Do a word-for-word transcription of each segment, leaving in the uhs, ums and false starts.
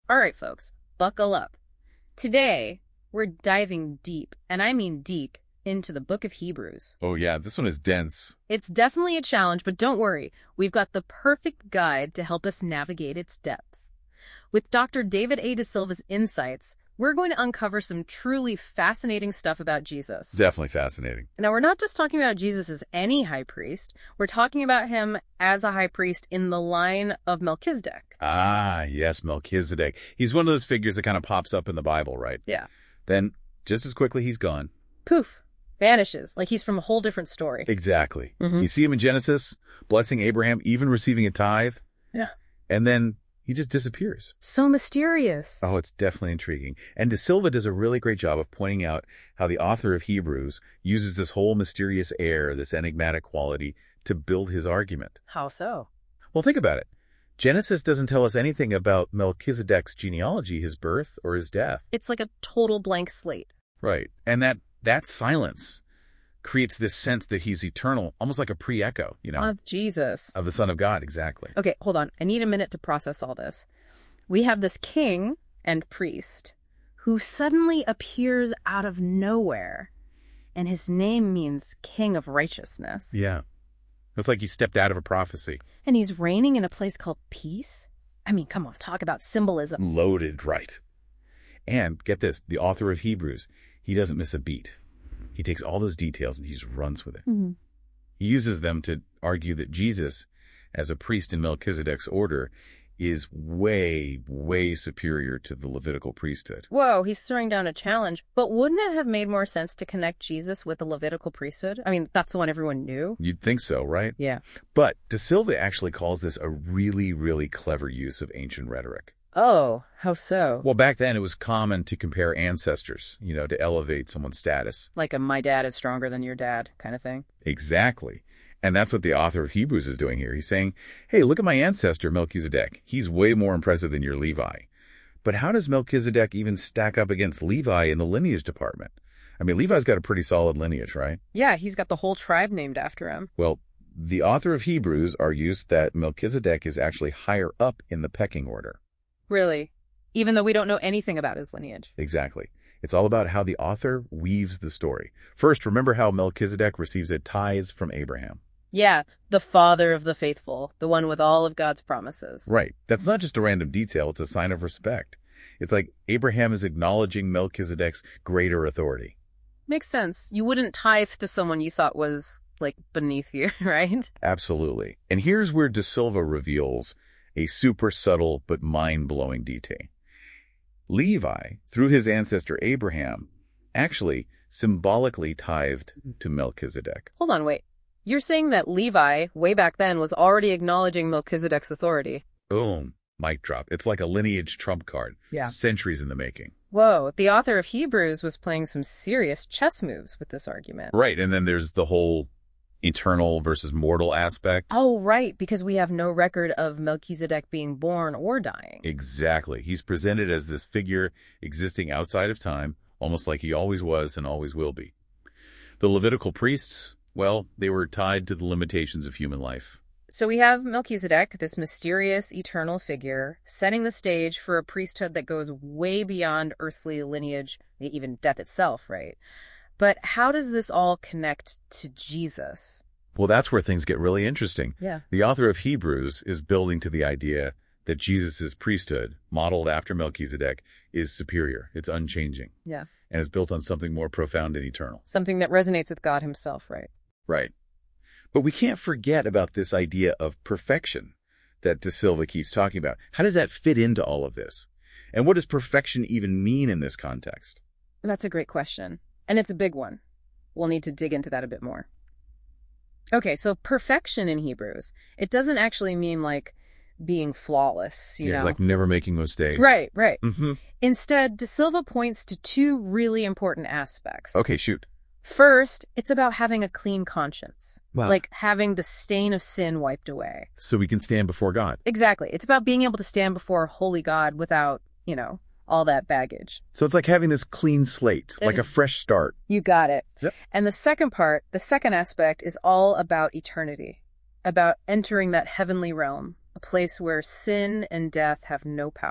All right, folks, buckle up. Today, we're diving deep, and I mean deep, into the book of Hebrews. Oh yeah, this one is dense. It's definitely a challenge, but don't worry. We've got the perfect guide to help us navigate its depths. With Doctor David A. De Silva's insights, we're going to uncover some truly fascinating stuff about Jesus. Definitely fascinating. Now, we're not just talking about Jesus as any high priest. We're talking about him as a high priest in the line of Melchizedek. Ah, yes, Melchizedek. He's one of those figures that kind of pops up in the Bible, right? Yeah. Then, just as quickly, he's gone. Poof. Vanishes. Like he's from a whole different story. Exactly. Mm-hmm. You see him in Genesis, blessing Abraham, even receiving a tithe. Yeah. And then he just disappears. So mysterious. Oh, it's definitely intriguing. And De Silva does a really great job of pointing out how the author of Hebrews uses this whole mysterious air, this enigmatic quality, to build his argument. How so? Well, think about it. Genesis doesn't tell us anything about Melchizedek's genealogy, his birth, or his death. It's like a total blank slate. Right. And that, that silence creates this sense that he's eternal, almost like a pre-echo, you know? Of Jesus. Of the Son of God, exactly. Okay, hold on. I need a minute to process all this. We have this king and priest who suddenly appears out of nowhere, and his name means King of Righteousness. Yeah. It's like he stepped out of a prophecy. And he's reigning in a place called peace? I mean, come on, talk about symbolism. Loaded, right. And get this, the author of Hebrews, he doesn't miss a beat. He takes all those details and he just runs with it. Mm-hmm. He uses them to argue that Jesus, as a priest in Melchizedek's order, is way, way superior to the Levitical priesthood. Whoa, he's throwing down a challenge. But wouldn't it have made more sense to connect Jesus with the Levitical priesthood? I mean, that's the one everyone knew. You'd think so, right? Yeah. But De Silva actually calls this a really, really clever use of ancient rhetoric. Oh, how so? Well, back then it was common to compare ancestors, you know, to elevate someone's status. Like a my dad is stronger than your dad kind of thing? Exactly. And that's what the author of Hebrews is doing here. He's saying, hey, look at my ancestor, Melchizedek. He's way more impressive than your Levi. But how does Melchizedek even stack up against Levi in the lineage department? I mean, Levi's got a pretty solid lineage, right? Yeah, he's got the whole tribe named after him. Well, the author of Hebrews argues that Melchizedek is actually higher up in the pecking order. Really? Even though we don't know anything about his lineage? Exactly. It's all about how the author weaves the story. First, remember how Melchizedek receives a tithe from Abraham. Yeah, the father of the faithful, the one with all of God's promises. Right. That's not just a random detail. It's a sign of respect. It's like Abraham is acknowledging Melchizedek's greater authority. Makes sense. You wouldn't tithe to someone you thought was, like, beneath you, right? Absolutely. And here's where De Silva reveals a super subtle but mind-blowing detail. Levi, through his ancestor Abraham, actually symbolically tithed to Melchizedek. Hold on, wait. You're saying that Levi, way back then, was already acknowledging Melchizedek's authority? Boom. Mic drop. It's like a lineage trump card. Yeah. Centuries in the making. Whoa, the author of Hebrews was playing some serious chess moves with this argument. Right, and then there's the whole eternal versus mortal aspect. Oh, right, because we have no record of Melchizedek being born or dying. Exactly. He's presented as this figure existing outside of time, almost like he always was and always will be. The Levitical priests, well, they were tied to the limitations of human life. So we have Melchizedek, this mysterious, eternal figure, setting the stage for a priesthood that goes way beyond earthly lineage, even death itself, right? But how does this all connect to Jesus? Well, that's where things get really interesting. Yeah. The author of Hebrews is building to the idea that Jesus' priesthood, modeled after Melchizedek, is superior. It's unchanging. Yeah. And it's built on something more profound and eternal. Something that resonates with God himself, right? Right. But we can't forget about this idea of perfection that De Silva keeps talking about. How does that fit into all of this? And what does perfection even mean in this context? That's a great question. And it's a big one. We'll need to dig into that a bit more. Okay, so perfection in Hebrews, it doesn't actually mean like being flawless, you yeah, know? Like never making a mistake. Right, right. Mm-hmm. Instead, De Silva points to two really important aspects. Okay, shoot. First, it's about having a clean conscience. Wow. Like having the stain of sin wiped away. So we can stand before God. Exactly. It's about being able to stand before a holy God without, you know, all that baggage. So it's like having this clean slate, like a fresh start. You got it. Yep. And the second part, the second aspect is all about eternity, about entering that heavenly realm, a place where sin and death have no power.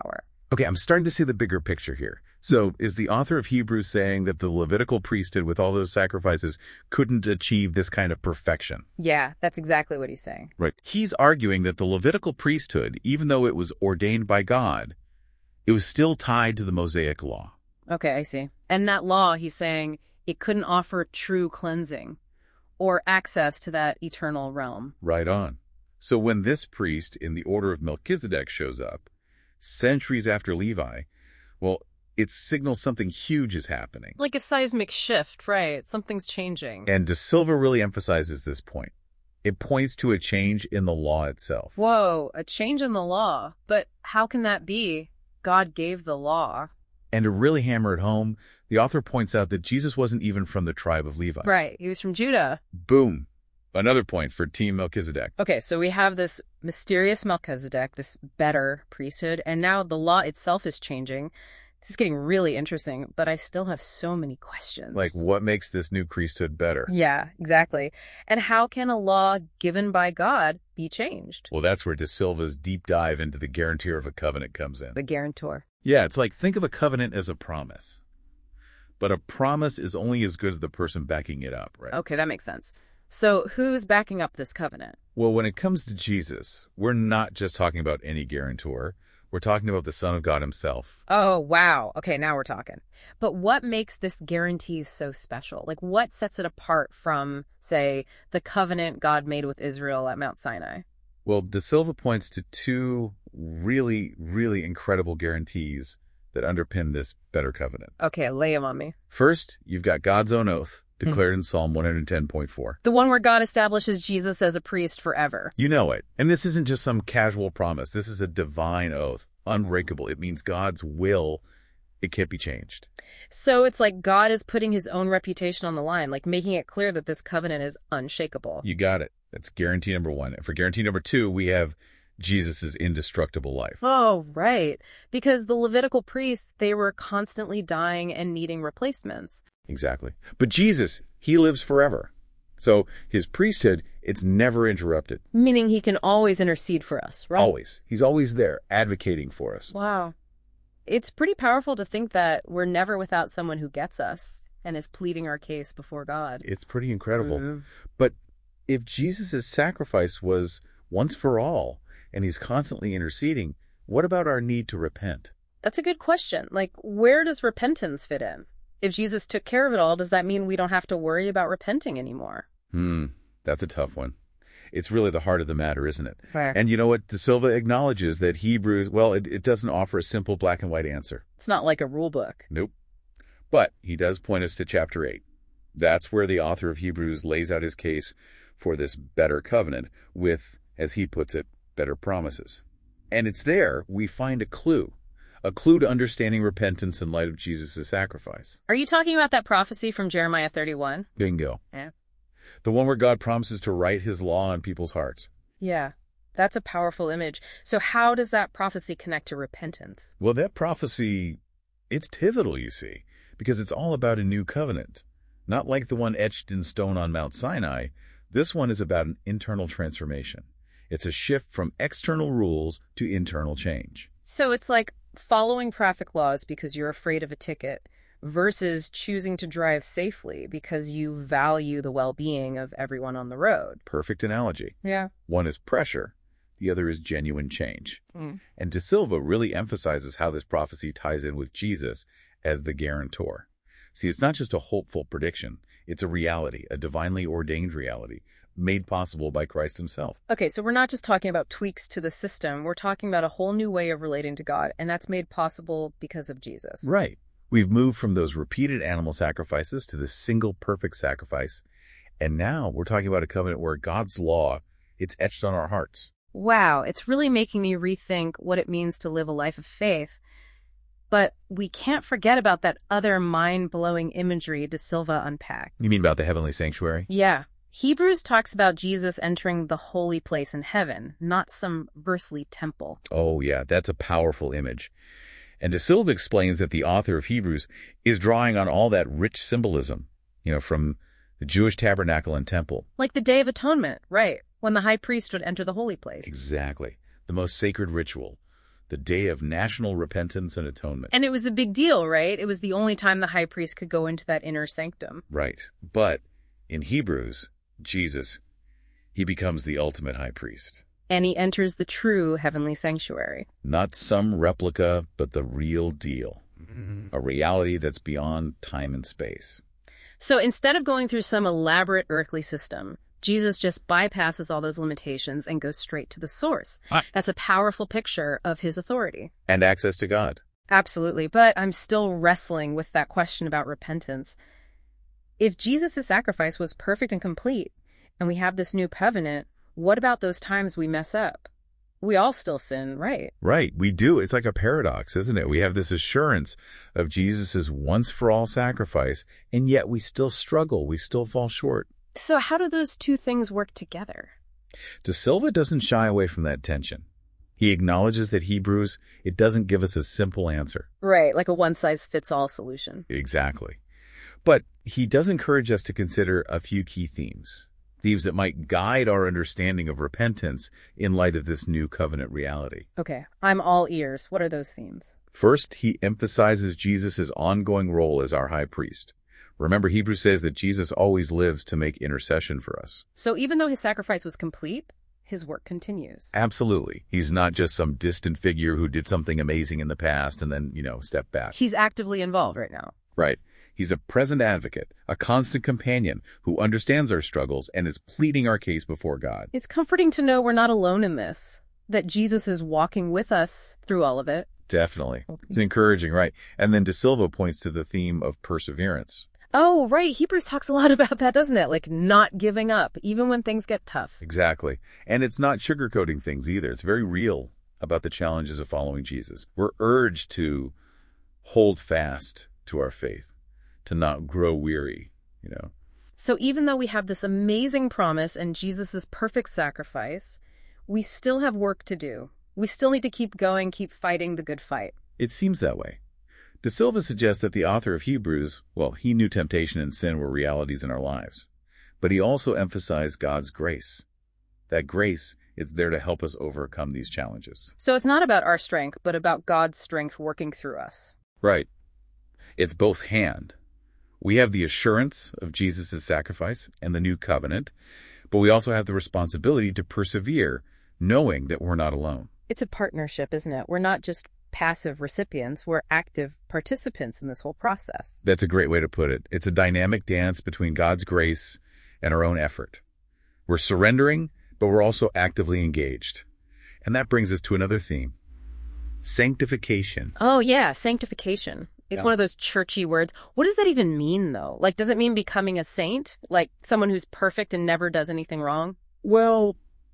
Okay, I'm starting to see the bigger picture here. So is the author of Hebrews saying that the Levitical priesthood with all those sacrifices couldn't achieve this kind of perfection? Yeah, that's exactly what he's saying. Right. He's arguing that the Levitical priesthood, even though it was ordained by God, it was still tied to the Mosaic law. Okay, I see. And that law, he's saying, it couldn't offer true cleansing or access to that eternal realm. Right on. So when this priest in the order of Melchizedek shows up, centuries after Levi, well, it signals something huge is happening. Like a seismic shift, right? Something's changing. And De Silva really emphasizes this point. It points to a change in the law itself. Whoa, a change in the law. But how can that be? God gave the law. And to really hammer it home, the author points out that Jesus wasn't even from the tribe of Levi. Right, he was from Judah. Boom. Another point for Team Melchizedek. Okay, so we have this mysterious Melchizedek, this better priesthood, and now the law itself is changing. This is getting really interesting, but I still have so many questions. Like, what makes this new priesthood better? Yeah, exactly. And how can a law given by God be changed? Well, that's where De Silva's deep dive into the guarantor of a covenant comes in. The guarantor. Yeah, it's like, think of a covenant as a promise. But a promise is only as good as the person backing it up, right? Okay, that makes sense. So who's backing up this covenant? Well, when it comes to Jesus, we're not just talking about any guarantor. We're talking about the Son of God himself. Oh, wow. Okay, now we're talking. But what makes this guarantee so special? Like, what sets it apart from, say, the covenant God made with Israel at Mount Sinai? Well, De Silva points to two really, really incredible guarantees that underpin this better covenant. Okay, lay them on me. First, you've got God's own oath, declared in Psalm one ten point four. The one where God establishes Jesus as a priest forever. You know it. And this isn't just some casual promise. This is a divine oath, unbreakable. It means God's will. It can't be changed. So it's like God is putting his own reputation on the line, like making it clear that this covenant is unshakable. You got it. That's guarantee number one. And for guarantee number two, we have Jesus' indestructible life. Oh, right. Because the Levitical priests, they were constantly dying and needing replacements. Exactly. But Jesus, he lives forever. So his priesthood, it's never interrupted. Meaning he can always intercede for us, right? Always. He's always there, advocating for us. Wow. It's pretty powerful to think that we're never without someone who gets us and is pleading our case before God. It's pretty incredible. Mm-hmm. But if Jesus' sacrifice was once for all, and he's constantly interceding, what about our need to repent? That's a good question. Like, where does repentance fit in? If Jesus took care of it all, does that mean we don't have to worry about repenting anymore? Hmm, that's a tough one. It's really the heart of the matter, isn't it? Fair. And you know what? De Silva acknowledges that Hebrews, well, it, it doesn't offer a simple black and white answer. It's not like a rule book. Nope. But he does point us to chapter eight. That's where the author of Hebrews lays out his case for this better covenant with, as he puts it, better promises. And it's there we find a clue. A clue to understanding repentance in light of Jesus' sacrifice. Are you talking about that prophecy from Jeremiah thirty-one? Bingo. Yeah. The one where God promises to write his law on people's hearts. Yeah, that's a powerful image. So how does that prophecy connect to repentance? Well, that prophecy, it's pivotal, you see, because it's all about a new covenant. Not like the one etched in stone on Mount Sinai. This one is about an internal transformation. It's a shift from external rules to internal change. So it's like following traffic laws because you're afraid of a ticket versus choosing to drive safely because you value the well-being of everyone on the road. Perfect analogy. Yeah. One is pressure. The other is genuine change. Mm. And De Silva really emphasizes how this prophecy ties in with Jesus as the guarantor. See, it's not just a hopeful prediction. It's a reality, a divinely ordained reality, made possible by Christ himself. Okay, so we're not just talking about tweaks to the system. We're talking about a whole new way of relating to God, and that's made possible because of Jesus. Right. We've moved from those repeated animal sacrifices to the single perfect sacrifice, and now we're talking about a covenant where God's law, it's etched on our hearts. Wow, it's really making me rethink what it means to live a life of faith. But we can't forget about that other mind-blowing imagery De Silva unpacked. You mean about the heavenly sanctuary? Yeah. Hebrews talks about Jesus entering the holy place in heaven, not some earthly temple. Oh, yeah, that's a powerful image. And De Silva explains that the author of Hebrews is drawing on all that rich symbolism, you know, from the Jewish tabernacle and temple. Like the Day of Atonement, right, when the high priest would enter the holy place. Exactly. The most sacred ritual. the day of national repentance and atonement. And it was a big deal, right? It was the only time the high priest could go into that inner sanctum. Right. But in Hebrews, Jesus, he becomes the ultimate high priest. And he enters the true heavenly sanctuary. Not some replica, but the real deal. A reality that's beyond time and space. So instead of going through some elaborate earthly system, Jesus just bypasses all those limitations and goes straight to the source. Ah. That's a powerful picture of his authority. And access to God. Absolutely, but I'm still wrestling with that question about repentance. If Jesus' sacrifice was perfect and complete, and we have this new covenant, what about those times we mess up? We all still sin, right? Right, we do. It's like a paradox, isn't it? We have this assurance of Jesus' once-for-all sacrifice, and yet we still struggle. We still fall short. So how do those two things work together? De Silva doesn't shy away from that tension. He acknowledges that Hebrews, it doesn't give us a simple answer. Right, like a one-size-fits-all solution. Exactly. But he does encourage us to consider a few key themes. Themes that might guide our understanding of repentance in light of this new covenant reality. Okay, I'm all ears. What are those themes? First, he emphasizes Jesus' ongoing role as our high priest. Remember, Hebrews says that Jesus always lives to make intercession for us. So even though his sacrifice was complete, his work continues. Absolutely. He's not just some distant figure who did something amazing in the past and then, you know, stepped back. He's actively involved right now. Right. He's a present advocate, a constant companion who understands our struggles and is pleading our case before God. It's comforting to know we're not alone in this, that Jesus is walking with us through all of it. Definitely. It's encouraging, right? And then De Silva points to the theme of perseverance. Oh, right. Hebrews talks a lot about that, doesn't it? Like not giving up, even when things get tough. Exactly. And it's not sugarcoating things either. It's very real about the challenges of following Jesus. We're urged to hold fast to our faith, to not grow weary, you know. So even though we have this amazing promise and Jesus' perfect sacrifice, we still have work to do. We still need to keep going, keep fighting the good fight. It seems that way. De Silva suggests that the author of Hebrews, well, he knew temptation and sin were realities in our lives, but he also emphasized God's grace. That grace is there to help us overcome these challenges. So it's not about our strength, but about God's strength working through us. Right. It's both hand. We have the assurance of Jesus' sacrifice and the new covenant, but we also have the responsibility to persevere, knowing that we're not alone. It's a partnership, isn't it? We're not just passive recipients, we're active participants in this whole process. That's a great way to put it. It's a dynamic dance between God's grace and our own effort. We're surrendering, but we're also actively engaged. And that brings us to another theme, sanctification. Oh, yeah, sanctification. It's Yeah. one of those churchy words. What does that even mean, though? Like, does it mean becoming a saint? Like someone who's perfect and never does anything wrong? Well,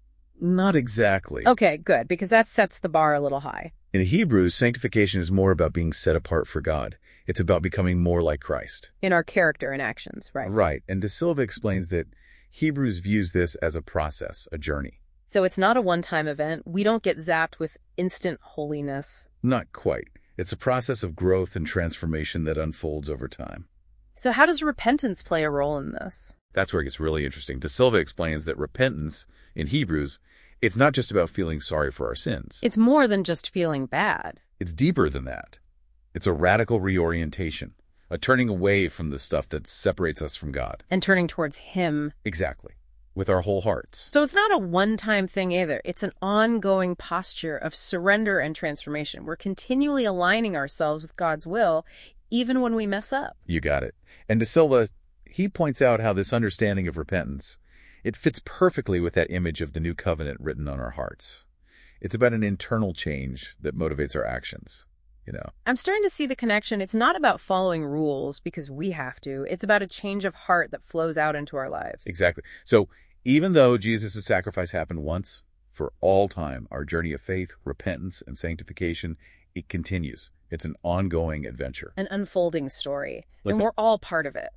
not exactly. Okay, good, because that sets the bar a little high. In Hebrews, sanctification is more about being set apart for God. It's about becoming more like Christ. In our character and actions, right? Right. And De Silva explains that Hebrews views this as a process, a journey. So it's not a one-time event. We don't get zapped with instant holiness. Not quite. It's a process of growth and transformation that unfolds over time. So how does repentance play a role in this? That's where it gets really interesting. De Silva explains that repentance, in Hebrews, it's not just about feeling sorry for our sins. It's more than just feeling bad. It's deeper than that. It's a radical reorientation, a turning away from the stuff that separates us from God. And turning towards Him. Exactly. With our whole hearts. So it's not a one-time thing either. It's an ongoing posture of surrender and transformation. We're continually aligning ourselves with God's will, even when we mess up. You got it. And De Silva, he points out how this understanding of repentance, it fits perfectly with that image of the new covenant written on our hearts. It's about an internal change that motivates our actions, you know. I'm starting to see the connection. It's not about following rules because we have to. It's about a change of heart that flows out into our lives. Exactly. So even though Jesus' sacrifice happened once, for all time, our journey of faith, repentance, and sanctification, it continues. It's an ongoing adventure. An unfolding story. Like and that. we're all part of it.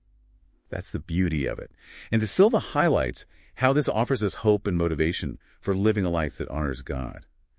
That's the beauty of it. And De Silva highlights how this offers us hope and motivation for living a life that honors God.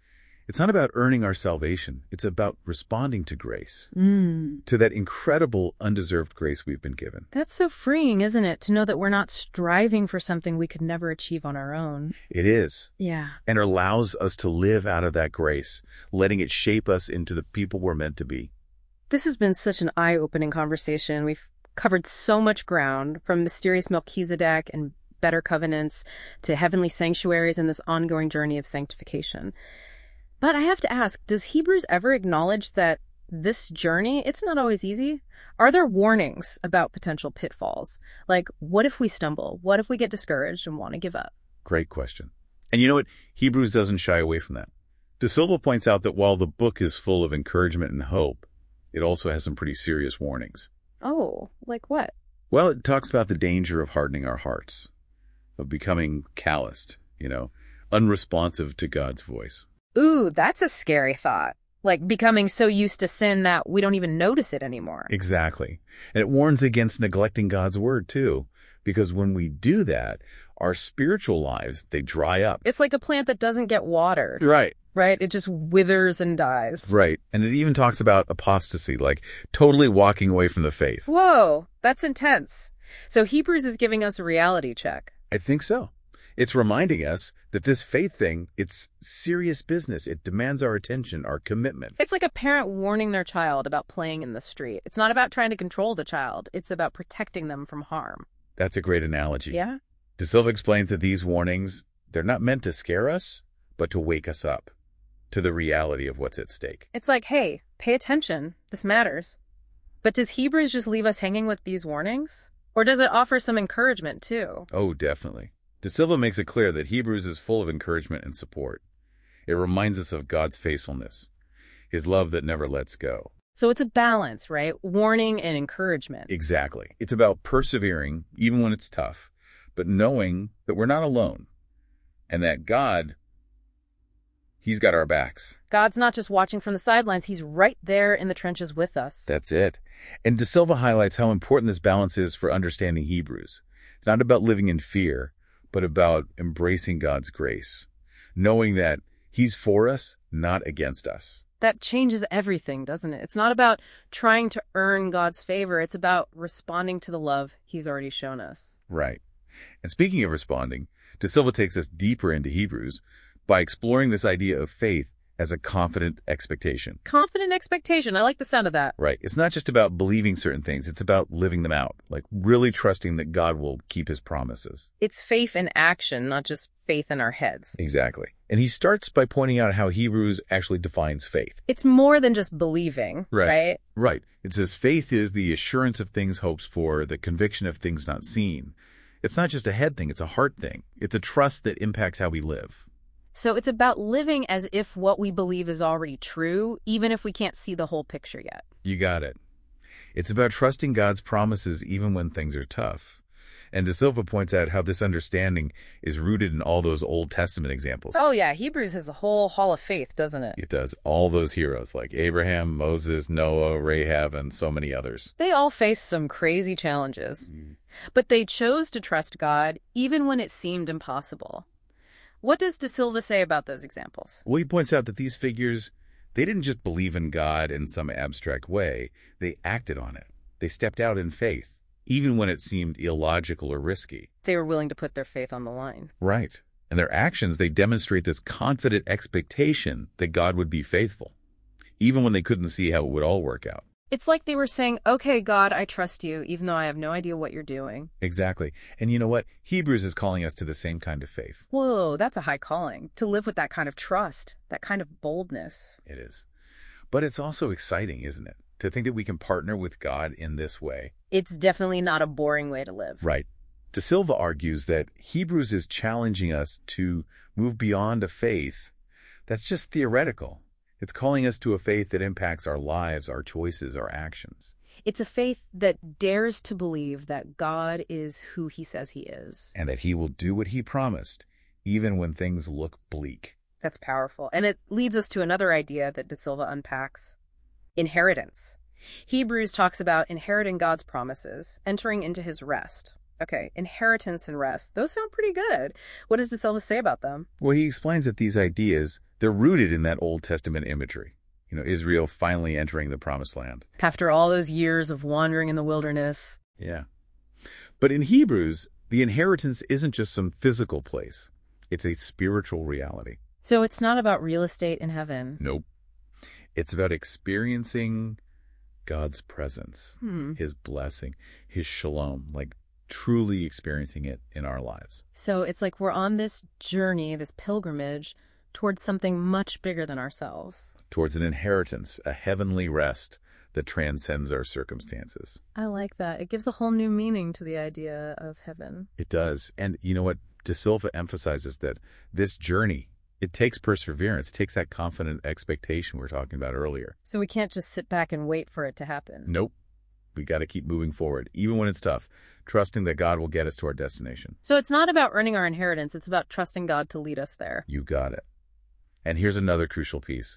It's not about earning our salvation. It's about responding to grace, Mm. to that incredible undeserved grace we've been given. That's so freeing, isn't it? To know that we're not striving for something we could never achieve on our own. It is. Yeah. And it allows us to live out of that grace, letting it shape us into the people we're meant to be. This has been such an eye-opening conversation. We've covered so much ground, from mysterious Melchizedek and better covenants to heavenly sanctuaries and this ongoing journey of sanctification. But I have to ask, does Hebrews ever acknowledge that this journey, it's not always easy? Are there warnings about potential pitfalls? Like, what if we stumble? What if we get discouraged and want to give up? Great question. And you know what? Hebrews doesn't shy away from that. De Silva points out that while the book is full of encouragement and hope, it also has some pretty serious warnings. Oh, like what? Well, it talks about the danger of hardening our hearts, of becoming calloused, you know, unresponsive to God's voice. Ooh, that's a scary thought. Like becoming so used to sin that we don't even notice it anymore. Exactly. And it warns against neglecting God's word, too, because when we do that, our spiritual lives, they dry up. It's like a plant that doesn't get watered, Right. right? It just withers and dies. Right. And it even talks about apostasy, like totally walking away from the faith. Whoa, that's intense. So Hebrews is giving us a reality check. I think so. It's reminding us that this faith thing, it's serious business. It demands our attention, our commitment. It's like a parent warning their child about playing in the street. It's not about trying to control the child. It's about protecting them from harm. That's a great analogy. Yeah? De Silva explains that these warnings, they're not meant to scare us, but to wake us up to the reality of what's at stake. It's like, hey, pay attention. This matters. But does Hebrews just leave us hanging with these warnings? Or does it offer some encouragement too? Oh, definitely. De Silva makes it clear that Hebrews is full of encouragement and support. It reminds us of God's faithfulness, his love that never lets go. So it's a balance, right? Warning and encouragement. Exactly. It's about persevering, even when it's tough, but knowing that we're not alone and that God, he's got our backs. God's not just watching from the sidelines. He's right there in the trenches with us. That's it. And De Silva highlights how important this balance is for understanding Hebrews. It's not about living in fear, but about embracing God's grace, knowing that he's for us, not against us. That changes everything, doesn't it? It's not about trying to earn God's favor. It's about responding to the love he's already shown us. Right. And speaking of responding, De Silva takes us deeper into Hebrews by exploring this idea of faith as a confident expectation. Confident expectation. I like the sound of that. Right. It's not just about believing certain things. It's about living them out, like really trusting that God will keep his promises. It's faith in action, not just faith in our heads. Exactly. And he starts by pointing out how Hebrews actually defines faith. It's more than just believing, Right. right? Right. It says faith is the assurance of things hoped for, the conviction of things not seen. It's not just a head thing. It's a heart thing. It's a trust that impacts how we live. So it's about living as if what we believe is already true, even if we can't see the whole picture yet. You got it. It's about trusting God's promises even when things are tough. And De Silva points out how this understanding is rooted in all those Old Testament examples. Oh, yeah. Hebrews has a whole hall of faith, doesn't it? It does. All those heroes like Abraham, Moses, Noah, Rahab, and so many others. They all faced some crazy challenges, mm. but they chose to trust God even when it seemed impossible. What does De Silva say about those examples? Well, he points out that these figures, they didn't just believe in God in some abstract way. They acted on it. They stepped out in faith, even when it seemed illogical or risky. They were willing to put their faith on the line. Right. And their actions, they demonstrate this confident expectation that God would be faithful, even when they couldn't see how it would all work out. It's like they were saying, okay, God, I trust you, even though I have no idea what you're doing. Exactly. And you know what? Hebrews is calling us to the same kind of faith. Whoa, that's a high calling, to live with that kind of trust, that kind of boldness. It is. But it's also exciting, isn't it? To think that we can partner with God in this way. It's definitely not a boring way to live. Right. De Silva argues that Hebrews is challenging us to move beyond a faith that's just theoretical. It's calling us to a faith that impacts our lives, our choices, our actions. It's a faith that dares to believe that God is who he says he is. And that he will do what he promised, even when things look bleak. That's powerful. And it leads us to another idea that De Silva unpacks. Inheritance. Hebrews talks about inheriting God's promises, entering into his rest. Okay, inheritance and rest. Those sound pretty good. What does De Silva say about them? Well, he explains that these ideas, They're rooted in that Old Testament imagery. You know, Israel finally entering the Promised Land. After all those years of wandering in the wilderness. Yeah. But in Hebrews, the inheritance isn't just some physical place. It's a spiritual reality. So it's not about real estate in heaven. Nope. It's about experiencing God's presence, Hmm. His blessing, His shalom, like truly experiencing it in our lives. So it's like we're on this journey, this pilgrimage, towards something much bigger than ourselves. Towards an inheritance, a heavenly rest that transcends our circumstances. I like that. It gives a whole new meaning to the idea of heaven. It does. And you know what? De Silva emphasizes that this journey, it takes perseverance, it takes that confident expectation we were talking about earlier. So we can't just sit back and wait for it to happen. Nope. We got to keep moving forward, even when it's tough, trusting that God will get us to our destination. So it's not about earning our inheritance. It's about trusting God to lead us there. You got it. And here's another crucial piece.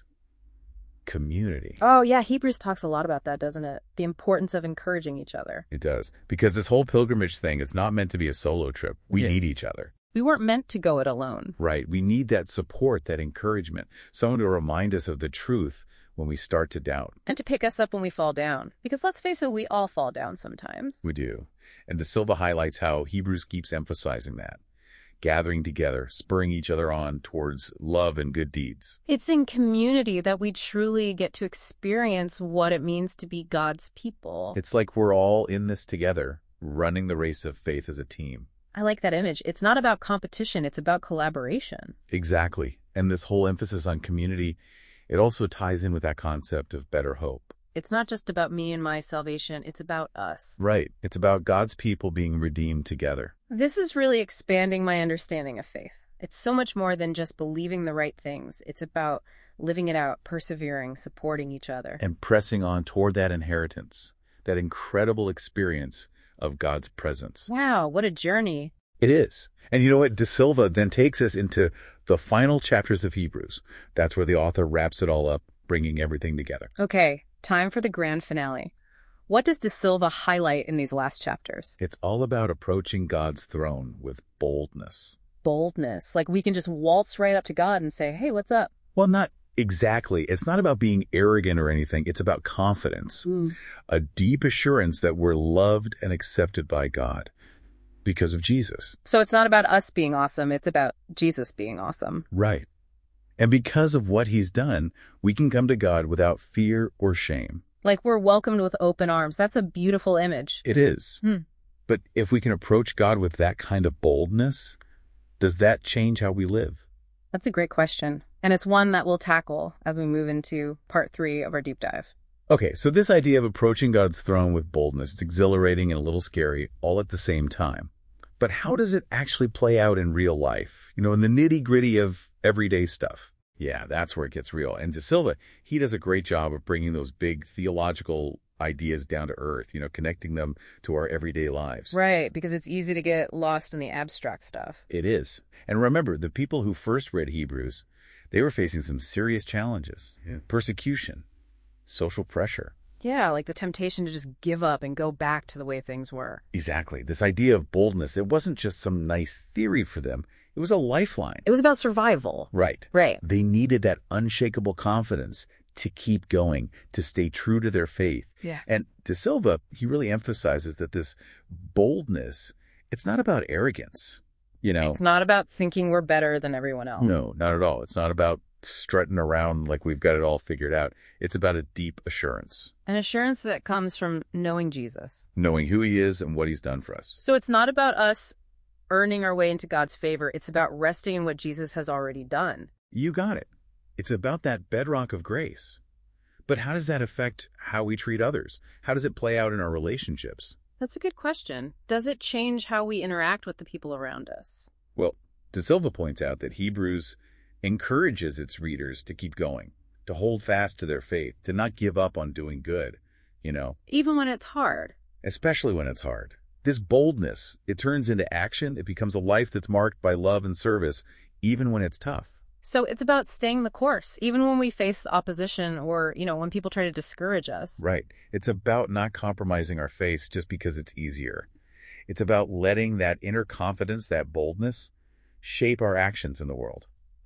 Community. Oh, yeah. Hebrews talks a lot about that, doesn't it? The importance of encouraging each other. It does. Because this whole pilgrimage thing is not meant to be a solo trip. We Yeah. need each other. We weren't meant to go it alone. Right. We need that support, that encouragement, someone to remind us of the truth when we start to doubt. And to pick us up when we fall down. Because let's face it, we all fall down sometimes. We do. And De Silva highlights how Hebrews keeps emphasizing that. Gathering together, spurring each other on towards love and good deeds. It's in community that we truly get to experience what it means to be God's people. It's like we're all in this together, running the race of faith as a team. I like that image. It's not about competition. It's about collaboration. Exactly. And this whole emphasis on community, it also ties in with that concept of better hope. It's not just about me and my salvation. It's about us. Right. It's about God's people being redeemed together. This is really expanding my understanding of faith. It's so much more than just believing the right things. It's about living it out, persevering, supporting each other. And pressing on toward that inheritance, that incredible experience of God's presence. Wow, what a journey. It is. And you know what? De Silva then takes us into the final chapters of Hebrews. That's where the author wraps it all up, bringing everything together. Okay, time for the grand finale. What does De Silva highlight in these last chapters? It's all about approaching God's throne with boldness. Boldness. Like we can just waltz right up to God and say, hey, what's up? Well, not exactly. It's not about being arrogant or anything. It's about confidence. Mm. A deep assurance that we're loved and accepted by God because of Jesus. So it's not about us being awesome. It's about Jesus being awesome. Right. And because of what he's done, we can come to God without fear or shame. Like we're welcomed with open arms. That's a beautiful image. It is. Hmm. But if we can approach God with that kind of boldness, does that change how we live? That's a great question. And it's one that we'll tackle as we move into part three of our deep dive. Okay, so this idea of approaching God's throne with boldness, it's exhilarating and a little scary all at the same time. But how does it actually play out in real life? You know, in the nitty-gritty of everyday stuff. Yeah, that's where it gets real. And De Silva, he does a great job of bringing those big theological ideas down to earth, you know, connecting them to our everyday lives. Right, because it's easy to get lost in the abstract stuff. It is. And remember, the people who first read Hebrews, they were facing some serious challenges. Yeah. Persecution, social pressure. Yeah, like the temptation to just give up and go back to the way things were. Exactly. This idea of boldness, it wasn't just some nice theory for them. It was a lifeline. It was about survival. Right. Right. They needed that unshakable confidence to keep going, to stay true to their faith. Yeah. And De Silva, he really emphasizes that this boldness, it's not about arrogance, you know. It's not about thinking we're better than everyone else. No, not at all. It's not about strutting around like we've got it all figured out. It's about a deep assurance. An assurance that comes from knowing Jesus. Knowing who he is and what he's done for us. So it's not about us earning our way into God's favor. It's about resting in what Jesus has already done. You got it. It's about that bedrock of grace. But how does that affect how we treat others? How does it play out in our relationships? That's a good question. Does it change how we interact with the people around us? Well, De Silva points out that Hebrews encourages its readers to keep going, to hold fast to their faith, to not give up on doing good, you know. Even when it's hard. Especially when it's hard. This boldness, it turns into action. It becomes a life that's marked by love and service, even when it's tough. So it's about staying the course, even when we face opposition or, you know, when people try to discourage us. Right. It's about not compromising our faith just because it's easier. It's about letting that inner confidence, that boldness, shape our actions in the world.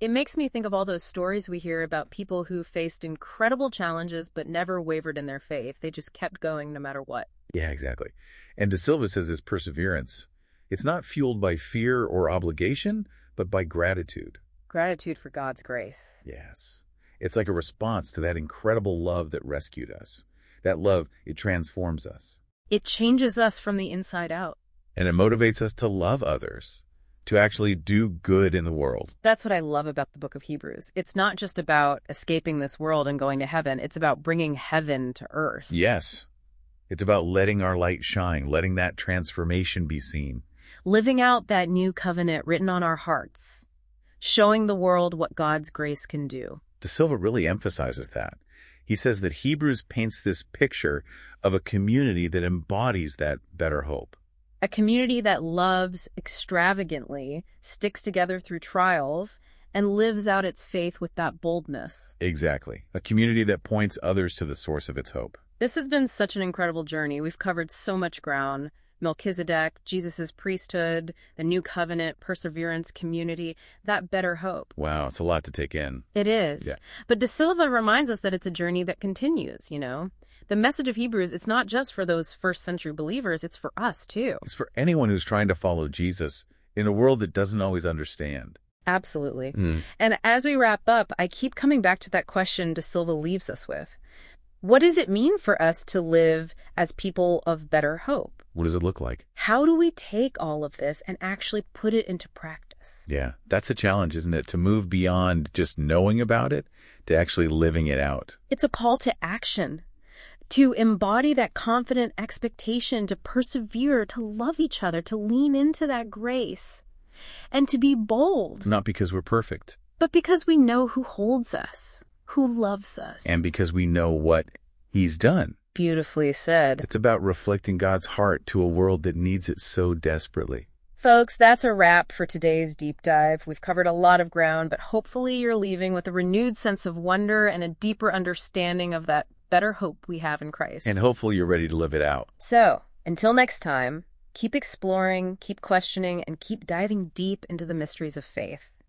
It makes me think of all those stories we hear about people who faced incredible challenges but never wavered in their faith. They just kept going no matter what. Yeah, exactly. And De Silva says this perseverance, it's not fueled by fear or obligation, but by gratitude. Gratitude for God's grace. Yes. It's like a response to that incredible love that rescued us. That love, it transforms us. It changes us from the inside out. And it motivates us to love others, to actually do good in the world. That's what I love about the book of Hebrews. It's not just about escaping this world and going to heaven. It's about bringing heaven to earth. Yes. It's about letting our light shine, letting that transformation be seen. Living out that new covenant written on our hearts, showing the world what God's grace can do. De Silva really emphasizes that. He says that Hebrews paints this picture of a community that embodies that better hope. A community that loves extravagantly, sticks together through trials, and lives out its faith with that boldness. Exactly. A community that points others to the source of its hope. This has been such an incredible journey. We've covered so much ground. Melchizedek, Jesus' priesthood, the new covenant, perseverance, community, that better hope. Wow, it's a lot to take in. It is. Yeah. But De Silva reminds us that it's a journey that continues, you know? The message of Hebrews, it's not just for those first century believers, it's for us too. It's for anyone who's trying to follow Jesus in a world that doesn't always understand. Absolutely. Mm. And as we wrap up, I keep coming back to that question De Silva leaves us with. What does it mean for us to live as people of better hope? What does it look like? How do we take all of this and actually put it into practice? Yeah, that's a challenge, isn't it? To move beyond just knowing about it to actually living it out. It's a call to action, to embody that confident expectation, to persevere, to love each other, to lean into that grace, and to be bold. Not because we're perfect. But because we know who holds us, who loves us. And because we know what He's done. Beautifully said. It's about reflecting God's heart to a world that needs it so desperately. Folks, that's a wrap for today's deep dive. We've covered a lot of ground, but hopefully you're leaving with a renewed sense of wonder and a deeper understanding of that better hope we have in Christ. And hopefully you're ready to live it out. So, until next time, keep exploring, keep questioning, and keep diving deep into the mysteries of faith.